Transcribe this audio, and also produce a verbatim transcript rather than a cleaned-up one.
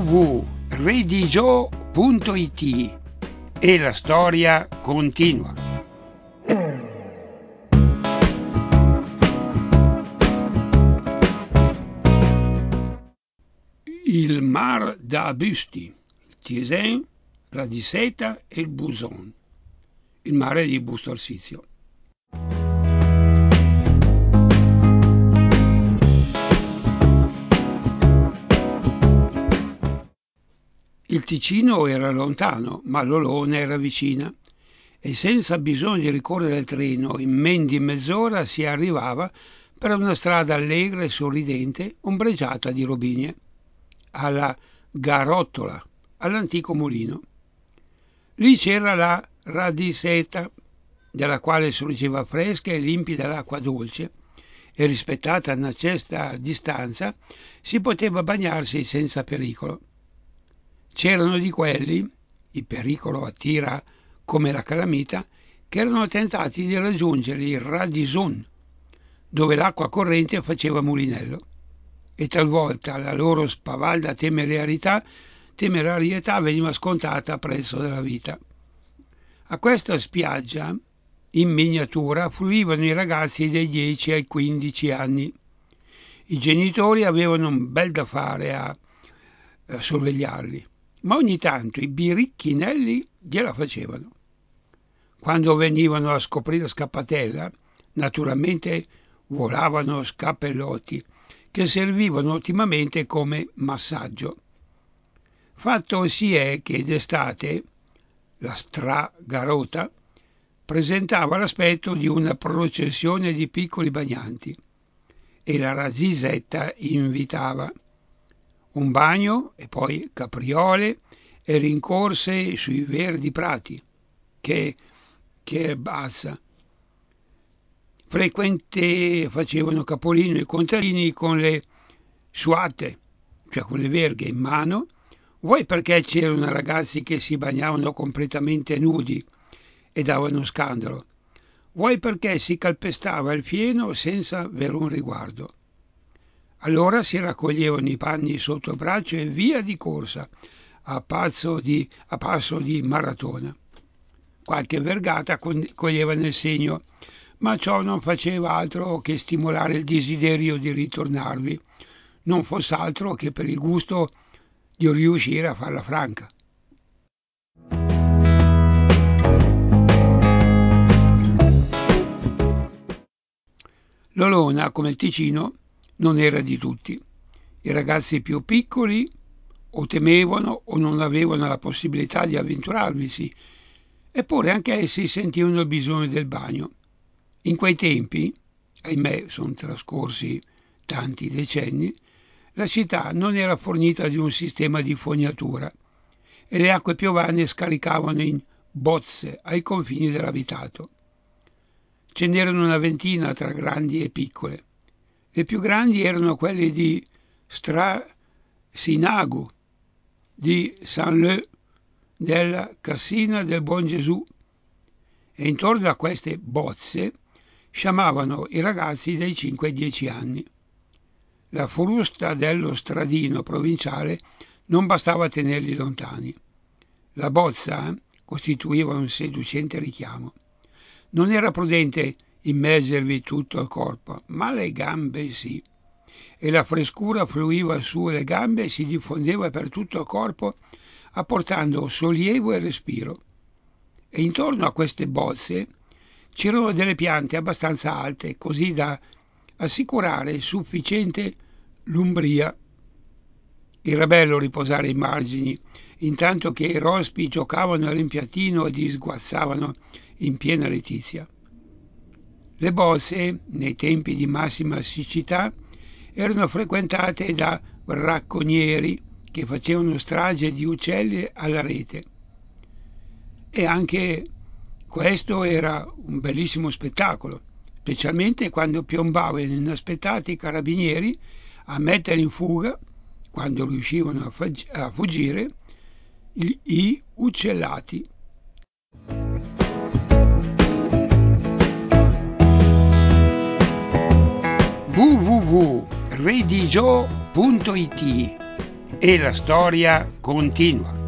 w punto redigio punto it e la storia continua. Il mar da Busti, il Tiesin, la Diseta e il Buson, il mare di Busto Arsizio. Il Ticino era lontano, ma l'Olona era vicina e senza bisogno di ricorrere al treno in men di mezz'ora si arrivava per una strada allegra e sorridente ombreggiata di robinie, alla Garottola, all'antico mulino. Lì c'era la Radiseta, dalla quale sorgeva fresca e limpida l'acqua dolce, e rispettata una certa distanza si poteva bagnarsi senza pericolo. C'erano di quelli, il pericolo attira come la calamita, che erano tentati di raggiungere il Radisson, dove l'acqua corrente faceva mulinello, e talvolta la loro spavalda temerarietà, temerarietà veniva scontata a prezzo della vita. A questa spiaggia, in miniatura, fluivano i ragazzi dai dieci ai quindici anni. I genitori avevano un bel da fare a, a sorvegliarli, ma ogni tanto i biricchinelli gliela facevano. Quando venivano a scoprire la scappatella, naturalmente volavano scappellotti che servivano ottimamente come massaggio. Fatto si è che d'estate la Stragarota presentava l'aspetto di una processione di piccoli bagnanti e la Radisetta invitava. Un bagno e poi capriole e rincorse sui verdi prati. Che, che bazza! Frequente facevano capolino i contadini con le suate, cioè con le verghe in mano, vuoi perché c'erano ragazzi che si bagnavano completamente nudi e davano scandalo, vuoi perché si calpestava il fieno senza avere un riguardo. Allora si raccoglievano i panni sotto il braccio e via di corsa, a passo di, a passo di maratona. Qualche vergata coglieva nel segno, ma ciò non faceva altro che stimolare il desiderio di ritornarvi, non fosse altro che per il gusto di riuscire a farla franca. L'Olona, come il Ticino, non era di tutti. I ragazzi più piccoli o temevano o non avevano la possibilità di avventurarvisi, eppure anche essi sentivano il bisogno del bagno. In quei tempi, ahimè sono trascorsi tanti decenni, la città non era fornita di un sistema di fognatura e le acque piovane scaricavano in bozze ai confini dell'abitato. Ce n'erano una ventina tra grandi e piccole. Le più grandi erano quelle di Strasinagu, di Saint-Leu, della Cassina del Buon Gesù, e intorno a queste bozze sciamavano i ragazzi dai cinque ai dieci anni. La frusta dello stradino provinciale non bastava a tenerli lontani. La bozza costituiva un seducente richiamo. Non era prudente immergervi tutto il corpo, ma le gambe sì, e la frescura fluiva sulle gambe e si diffondeva per tutto il corpo, apportando sollievo e respiro. E intorno a queste bozze c'erano delle piante abbastanza alte, così da assicurare sufficiente lumbria. Era bello riposare ai margini, intanto che i rospi giocavano all'impiattino e disguazzavano in piena letizia. Le bozze, nei tempi di massima siccità, erano frequentate da bracconieri che facevano strage di uccelli alla rete. E anche questo era un bellissimo spettacolo, specialmente quando piombavano inaspettati i carabinieri a mettere in fuga, quando riuscivano a, fag- a fuggire, gli, i uccellati. w w w punto redigio punto it e la storia continua.